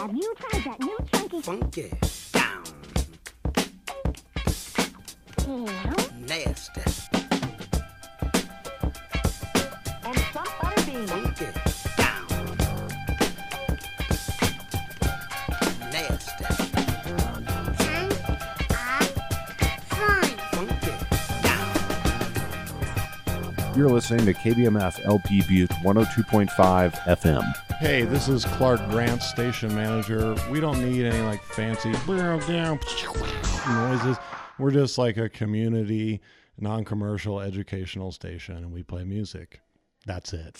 Have you tried that new chunky funky down? Nasty. And some butter beans. Funky down. Nasty. Funky down. You're listening to KBMF LP Butte 102.5 FM. Hey, this is Clark Grant, station manager. We don't need any like fancy noises. We're just like a community, non-commercial, educational station, and we play music. That's it.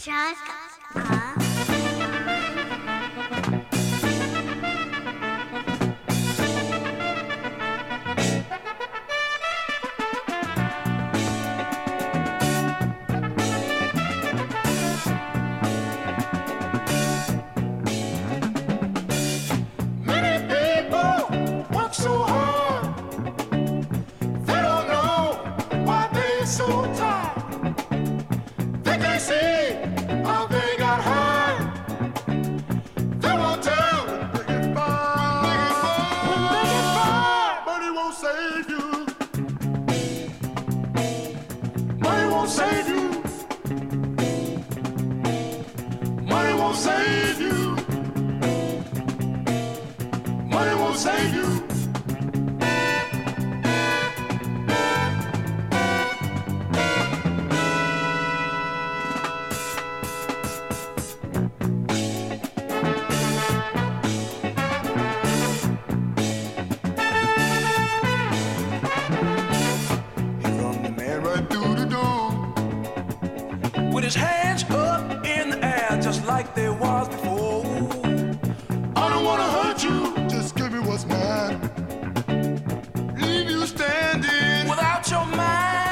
With his hands up in the air just like they was before. I don't wanna hurt you, just give me what's mine. Leave you standing without your mind.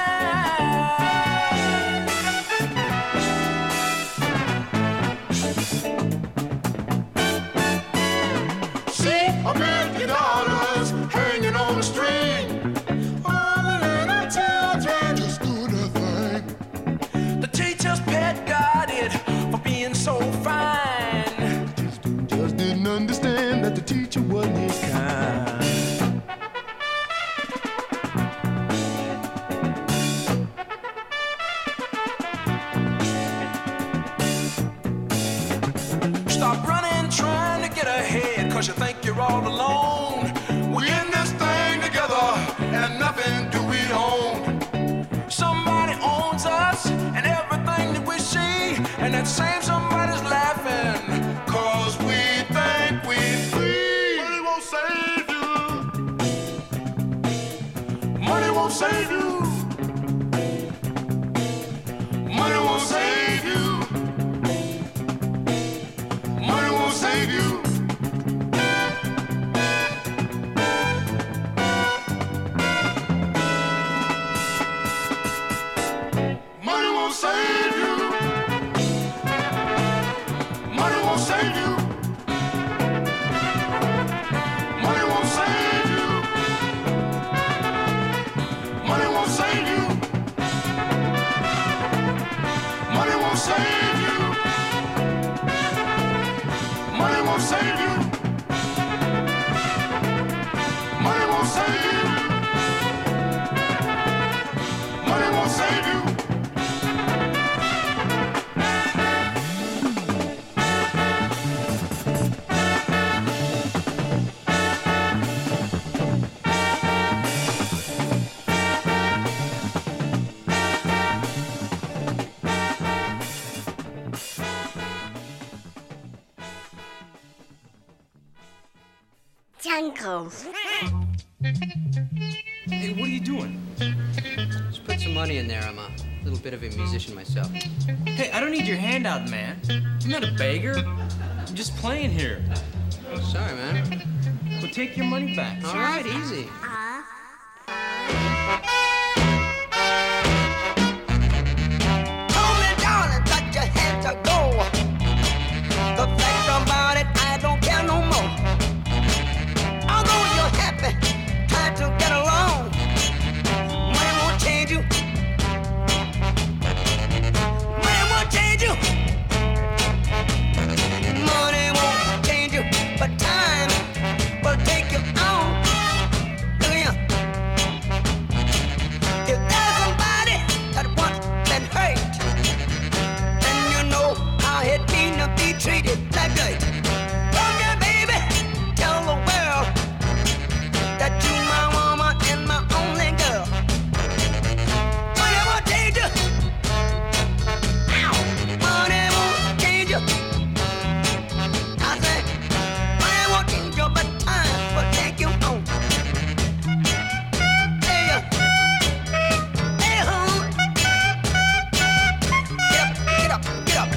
See $1,000,000 hanging on a string. All the little children just doing their thing. The teacher's pet got it for being so fine. Just didn't understand that the teacher wasn't his kind. Stop running, trying to get ahead, 'cause you think you're all alone. We're in this thing together, and nothing do we own. Somebody owns us, and everything that we see, and that same somebody's laughing, 'cause we think we're free. Money won't save you. Money won't save you. Money won't save you. Money won't save you. Money won't save you. Money won't save you. Money won't save you. Money won't save you. Money won't save you. Money won't save you. Money won't save you. Money won't save you. Jungle. Hey, what are you doing? Just put some money in there. I'm a little bit of a musician myself. Hey, I don't need your handout, man. I'm not a beggar. I'm just playing here. Sorry, man. Well, take your money back. All right, easy. Hold me down and got your head to go. The fact about it, I don't care no more. Although you're happy, try to get along. Money won't change you. Money won't change you. Money won't change you, but time treat it like that. Come here, baby, tell the world that you my woman and my only girl. Money won't change you. Ow. Money won't change you. I say, money won't change you, but time will take you home. Hey, hey, home. Get up, get up, get up.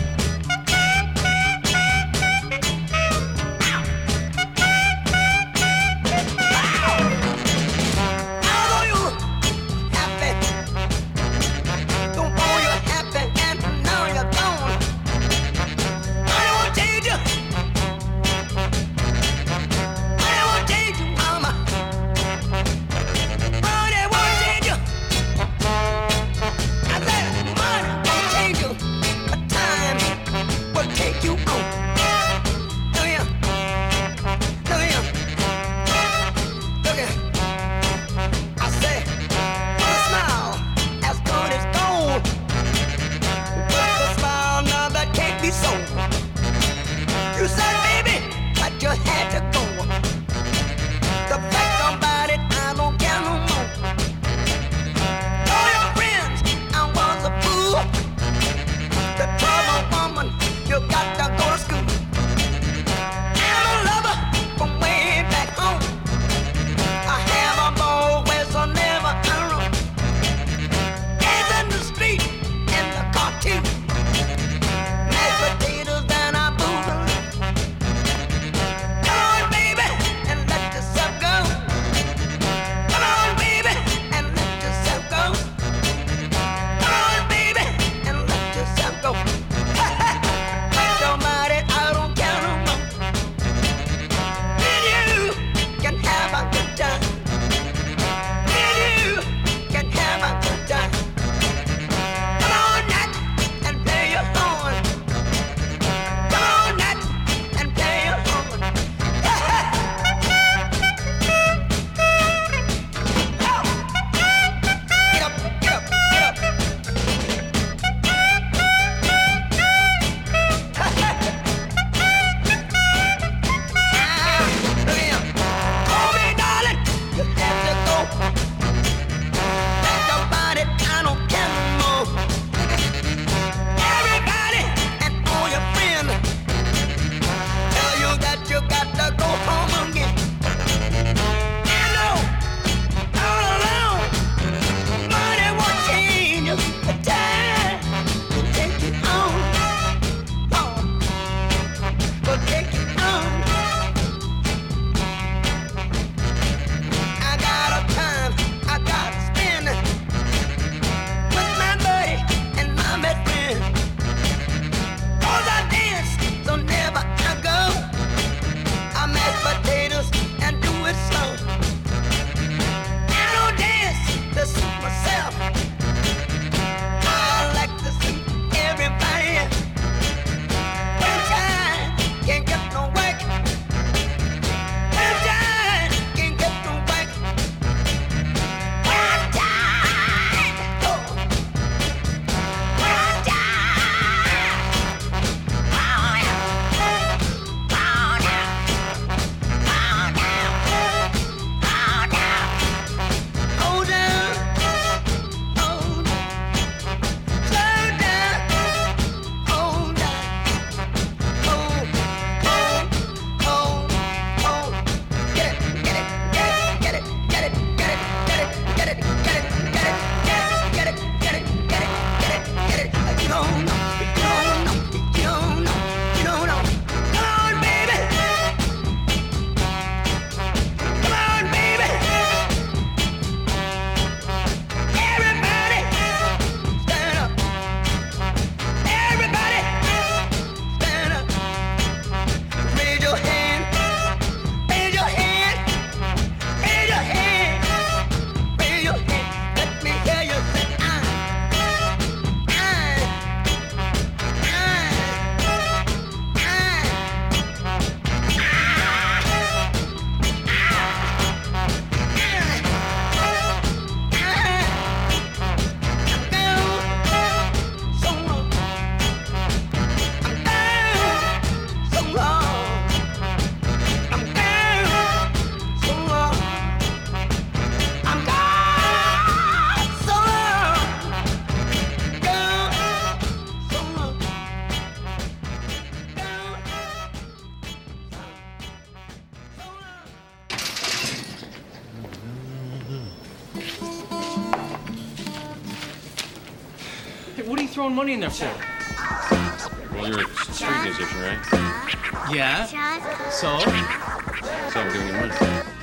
You said, baby, that you had to go. The fact about it, I don't care no more. All your friends, I was a fool. The trouble woman, you got to go to school. I'm a lover from way back home. I have a boy where so never alone. Hands in the street, in the cartoon. Mashed potatoes and a boogaloo. throwing money in there for? Well, you're a street musician, right? Yeah. So? So I'm giving you money.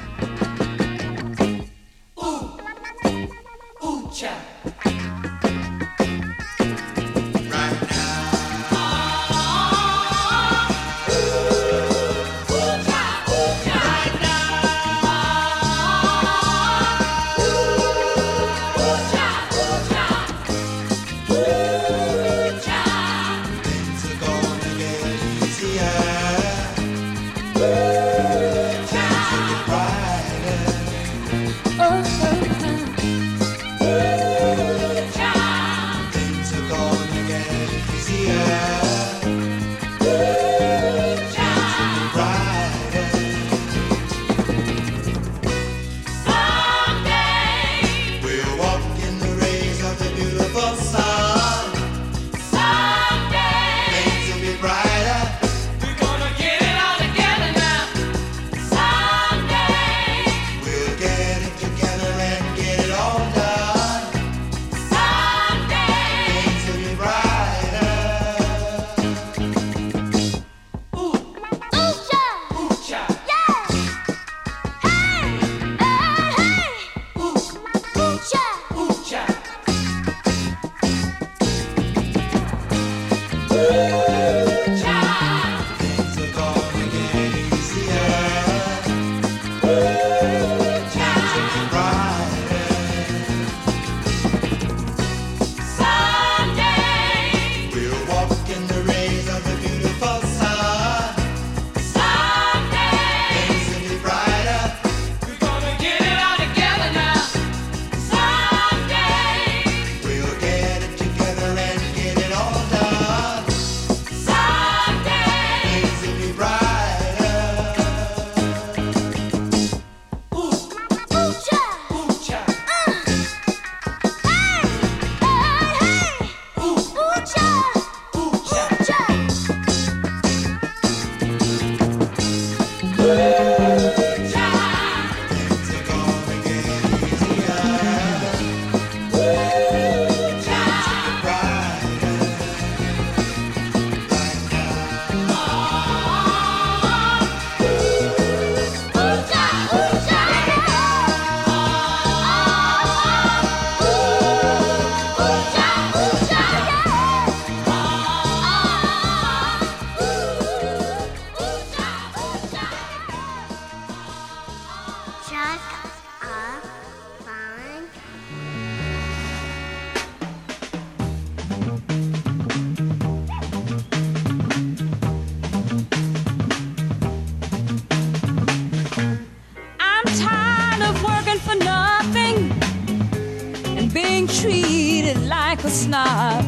like a snob.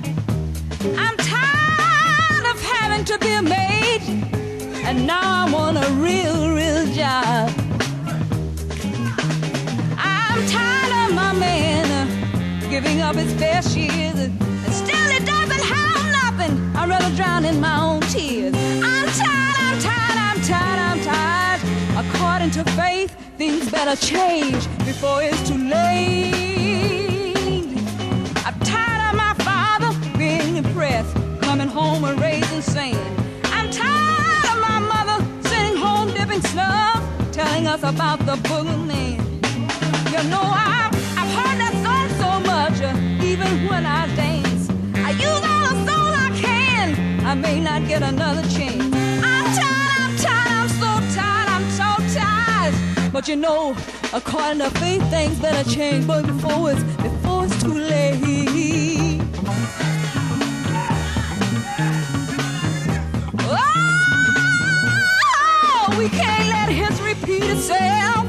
I'm tired of having to be a maid, and now I want a real, real job. I'm tired of my man giving up his best years, and still he doesn't have nothing. I'd rather drown in my own tears. I'm tired, I'm tired, I'm tired, I'm tired. According to faith, things better change before it's too late. I'm tired of my father being impressed, coming home and raising sand. I'm tired of my mother sitting home dipping snuff, telling us about the boogeyman. You know, I've heard that song so much, even when I dance. I use all the soul I can, I may not get another chance. I'm tired, I'm tired, I'm so tired, I'm so tired. But you know, according to faith, things better change, but before it's too late. Oh, we can't let history repeat itself.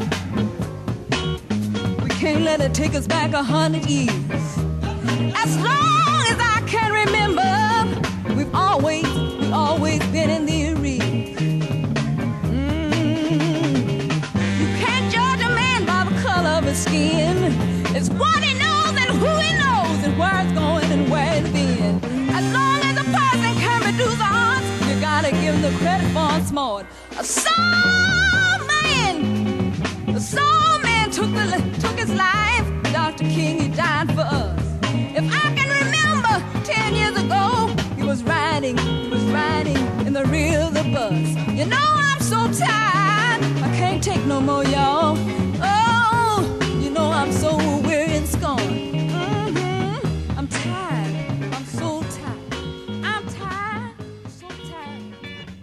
We can't let it take us back 100 years. As long as I can remember, we've always been in the arena. You can't judge a man by the color of his skin. It's what he knows and who he knows and where it's going and where it's been. As long as a person can reduce odds, you gotta give him the credit for it's smart. A soul man took his life. Dr. King, he died for us. If I can remember bus. You know I'm so tired, I can't take no more, y'all. Oh, you know I'm so weary and scorned. I'm tired, I'm so tired. I'm tired, so tired.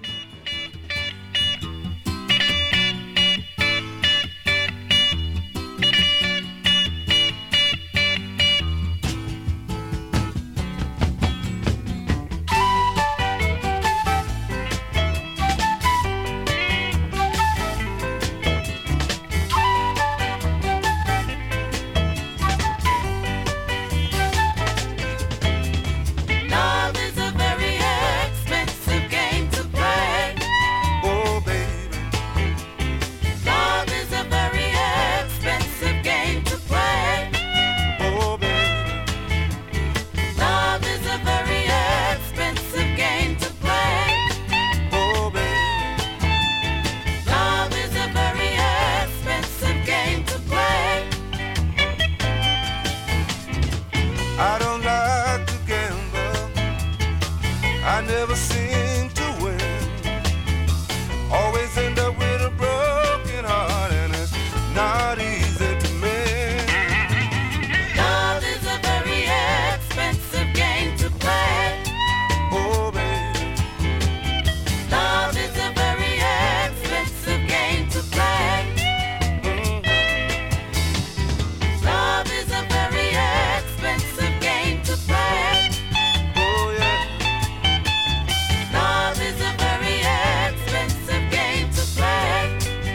Love is a very expensive game to play. Oh, baby. Love is a very expensive game to play. Oh, baby. Love is a very expensive game to play. Oh, baby. Love is a very expensive game to play. I don't like to gamble. I never seem to win. Always end up with a broken heart, and it's not easy to mend. Love is a very expensive game to play. Oh, baby. Love is a very expensive game to play. Love is a very expensive game to play. Oh, yeah. Love is a very expensive game to play.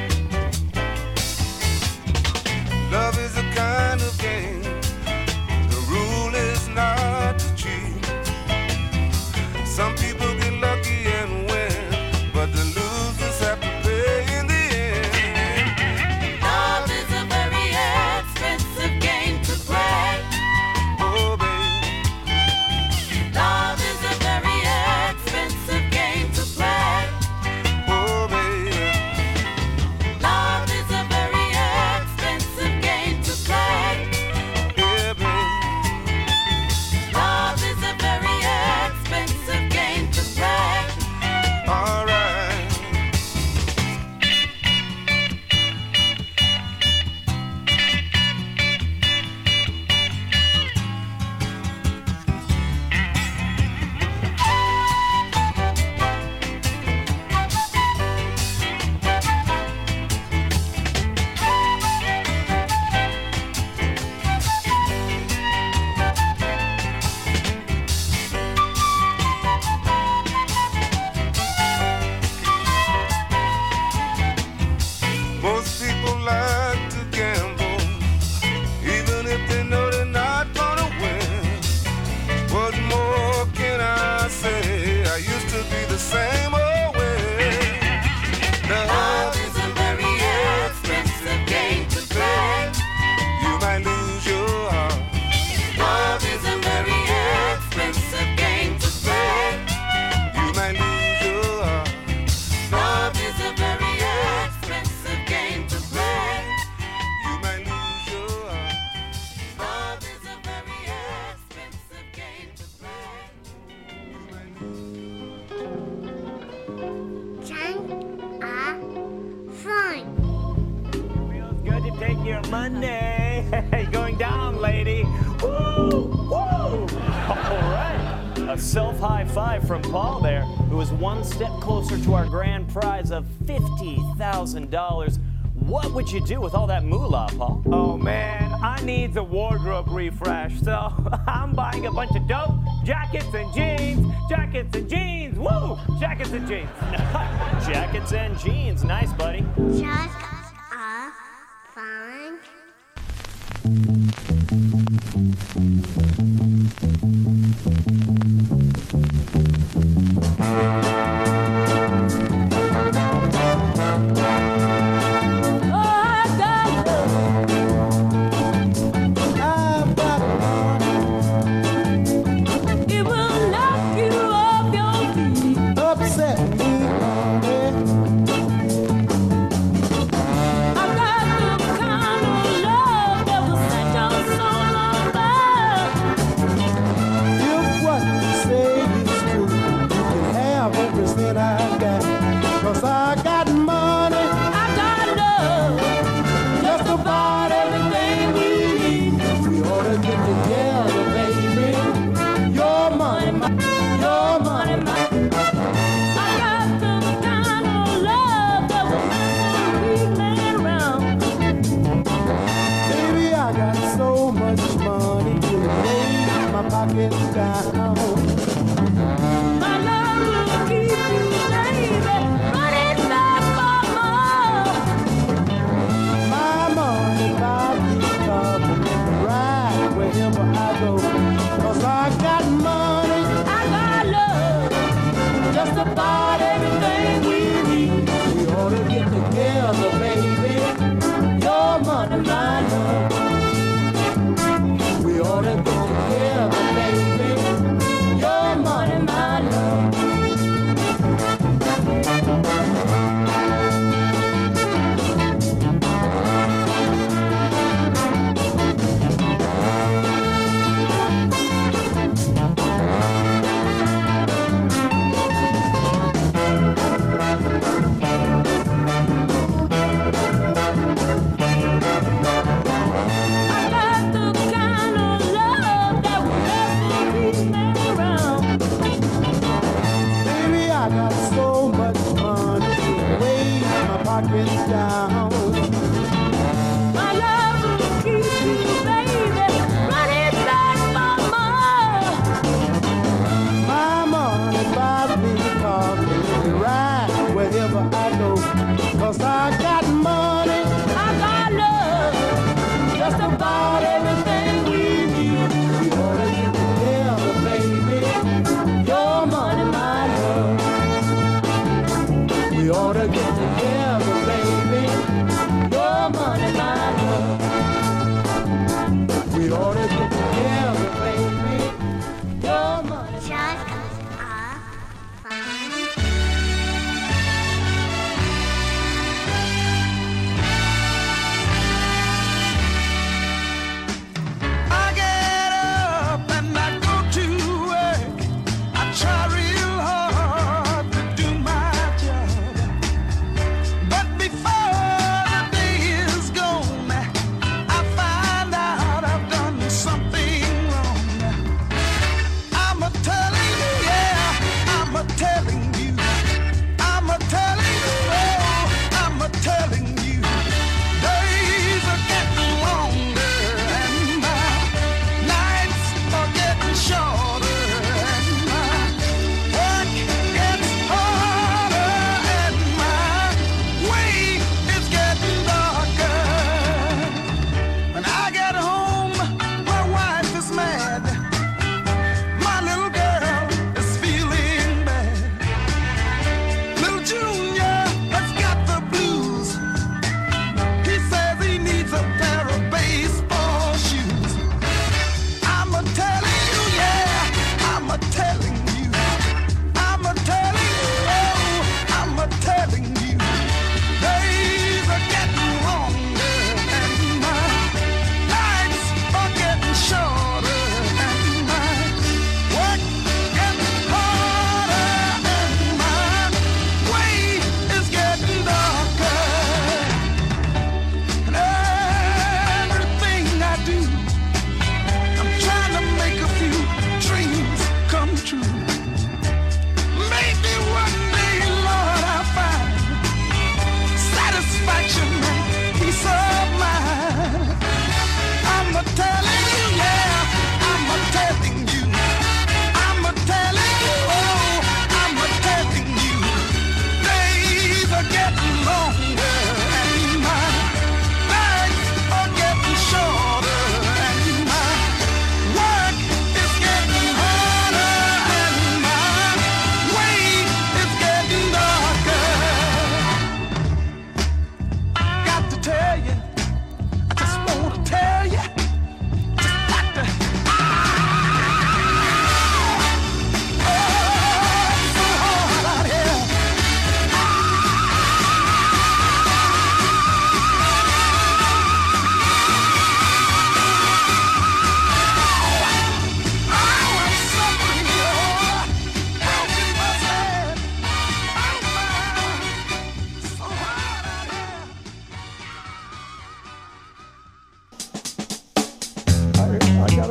Love is a kind of game. The rule is not to cheat. Some people get lucky and win, but the losers have to pay in the end. Love is a very expensive game to play. Oh, baby. Love is a very expensive game to play. Oh, baby. Love is a very expensive game to play. Yeah, baby. Love is a very expensive game to play. All right. Most people like to gamble, even if they know they're not gonna win. What more can I say? I used to be the same old way. Love is a very expensive game to play. You might lose your heart. Love is a very expensive game to play. You might lose your heart. Love is a very expensive game to play. You might lose your heart. Love is a very expensive game to play. Chunk are fun. Feels good to take your Monday. Hey, going down, lady. Woo! Woo! All right. A self-high five from Paul there, who is one step closer to our grand prize of $50,000. What would you do with all that moolah, Paul? Oh, man, I need a wardrobe refresh, so I'm buying a bunch of dope jackets and jeans. Jackets and jeans. Woo! Jackets and jeans. Jackets and jeans. Nice, buddy. Just are fun. 'cause I got money, I got love, just about everything we need. We ought to get together, baby. Your money, your money, I got the kind of love that will make me around. Baby, I got so much money to lay my pockets down. My love will keep you, baby, running back for more. My money buys me coming right wherever I go. 'Cause I got money, I got love, just about everything we need. We ought to get together, baby. Your money, my love. We ought to get together, baby. Your money, my love. I got the kind of love that will never be around. Baby, I got so much money to weigh my pockets down. My love will keep you, baby, running back for more. My money buys me coffee right wherever I go. 'Cause I got money, I got love, just about everything we need. We ought to get together, baby. Your money, my love. We ought to get together, baby. Your money, my love. We ought to get together, baby. Your money. Just fun. I get up and I go to work. I try real hard to do my job.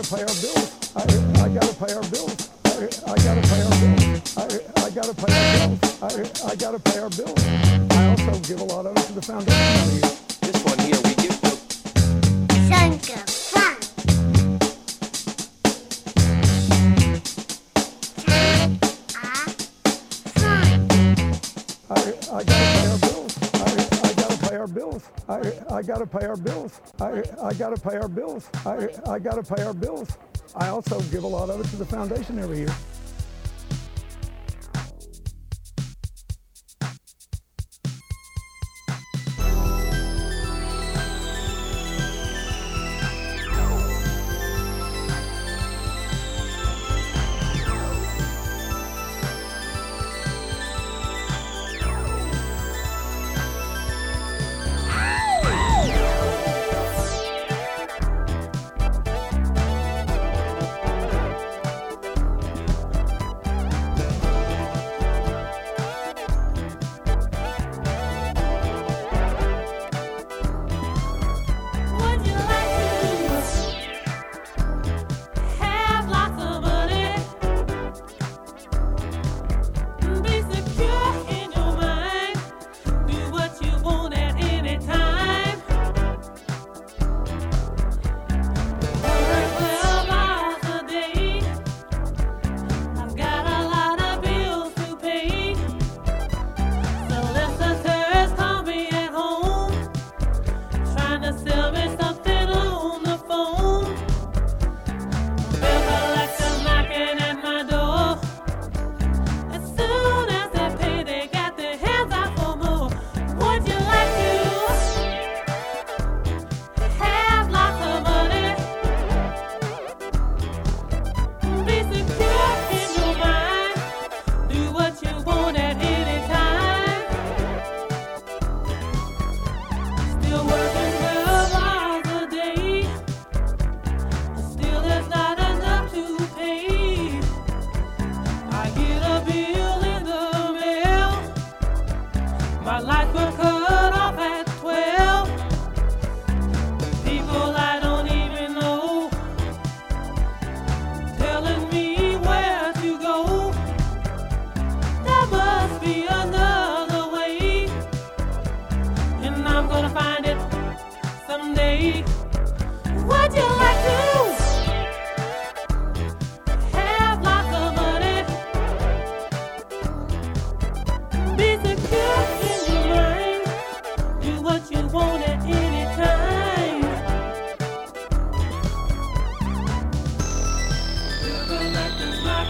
gotta pay our bills. I gotta pay our bills. I gotta pay our bills. I gotta pay our bills. I gotta pay our bills. I also give a lot of it to the foundation every year. This one here we give to Sanka Fun. I gotta pay our bills. I gotta pay our bills. I gotta pay our bills. I gotta pay our bills. I gotta pay our bills. I also give a lot of it to the foundation every year.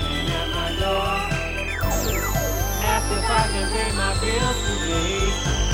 If I can pay my bills today.